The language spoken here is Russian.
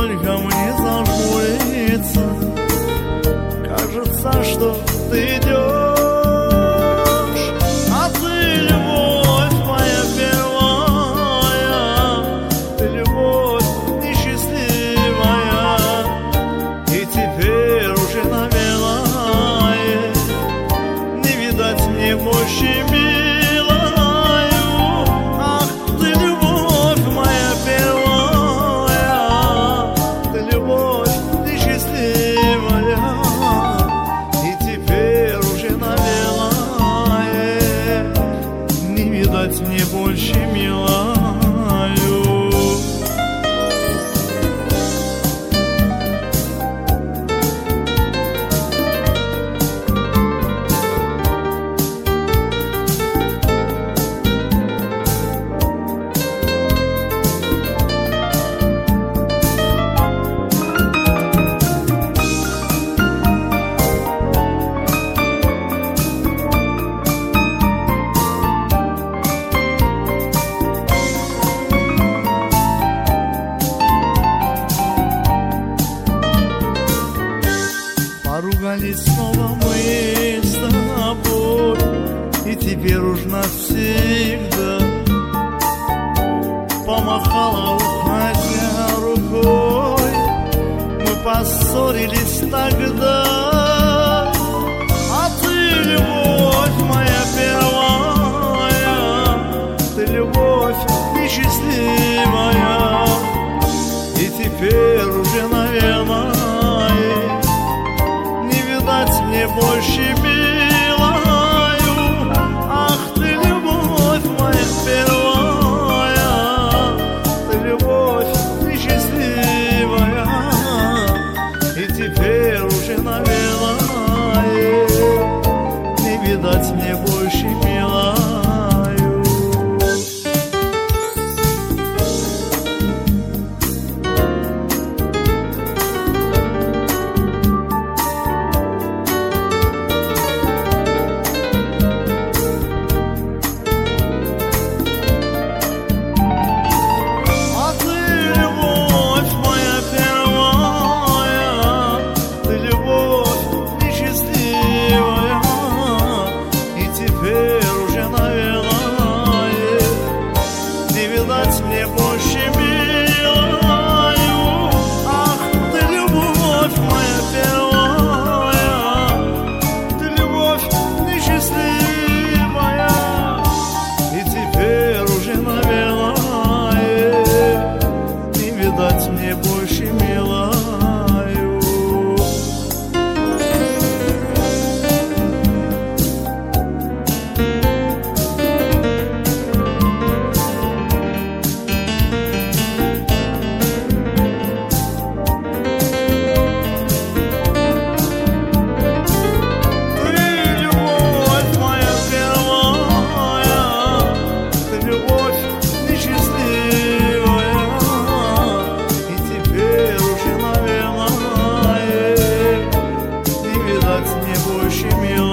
только мне зажмуриться, кажется, что ты идешь, а ты любовь моя первая, ты любовь несчастливая, и теперь уже, наверное, не видать мне больше милою. Ах, ты любовь моя первая, ты любовь несчастливая, и теперь уже, наверное, не видать мне больше милою. Поругались снова мы с тобой, и теперь уж навсегда. Помахала, уходя рукой, мы поссорились тогда. А ты любовь моя первая, ты любовь несчастливая, и теперь уже, наверное, мне больше милою. Ах, ты любовь моя первая, ты любовь несчастливая, и теперь уже, наверное, не видать мне больше милою. Мне больше милою. Ах, ты любовь моя первая, ты любовь несчастливая, и теперь уже, наверное, не видать мне больше милою. Мне больше мило.